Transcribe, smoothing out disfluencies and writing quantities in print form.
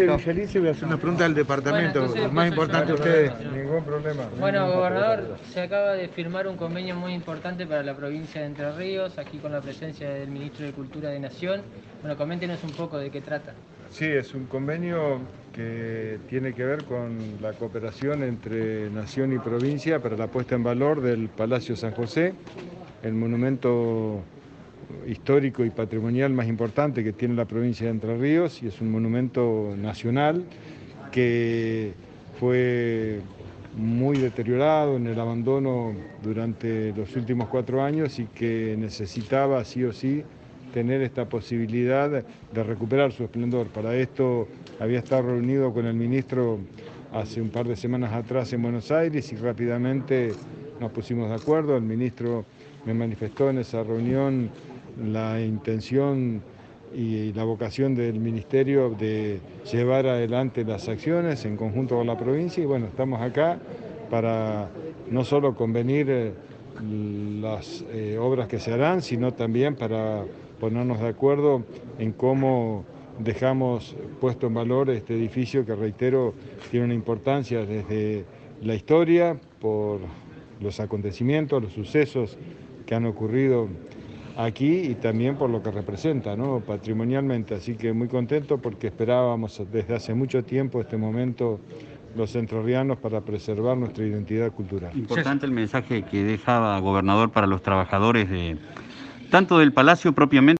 Feliz, voy a hacer una pregunta del departamento, Bueno, entonces, más importante a ustedes. Ningún problema. Bueno, gobernador, se acaba de firmar un convenio muy importante para la provincia de Entre Ríos, aquí con la presencia del Ministro de Cultura de Nación. Bueno, coméntenos un poco de qué trata. Sí, es un convenio que tiene que ver con la cooperación entre Nación y provincia para la puesta en valor del Palacio San José, el monumento histórico y patrimonial más importante que tiene la provincia de Entre Ríos, y es un monumento nacional que fue muy deteriorado en el abandono durante los últimos 4 años y que necesitaba sí o sí tener esta posibilidad de recuperar su esplendor. Para esto había estado reunido con el ministro hace un par de semanas atrás en Buenos Aires y rápidamente nos pusimos de acuerdo. El ministro me manifestó en esa reunión la intención y la vocación del Ministerio de llevar adelante las acciones en conjunto con la provincia, y bueno, estamos acá para no solo convenir las obras que se harán, sino también para ponernos de acuerdo en cómo dejamos puesto en valor este edificio que, reitero, tiene una importancia desde la historia, por los acontecimientos, los sucesos que han ocurrido aquí y también por lo que representa, ¿no?, patrimonialmente. Así que muy contento porque esperábamos desde hace mucho tiempo este momento los entrerrianos para preservar nuestra identidad cultural. Importante el mensaje que dejaba, gobernador, para los trabajadores tanto del Palacio propiamente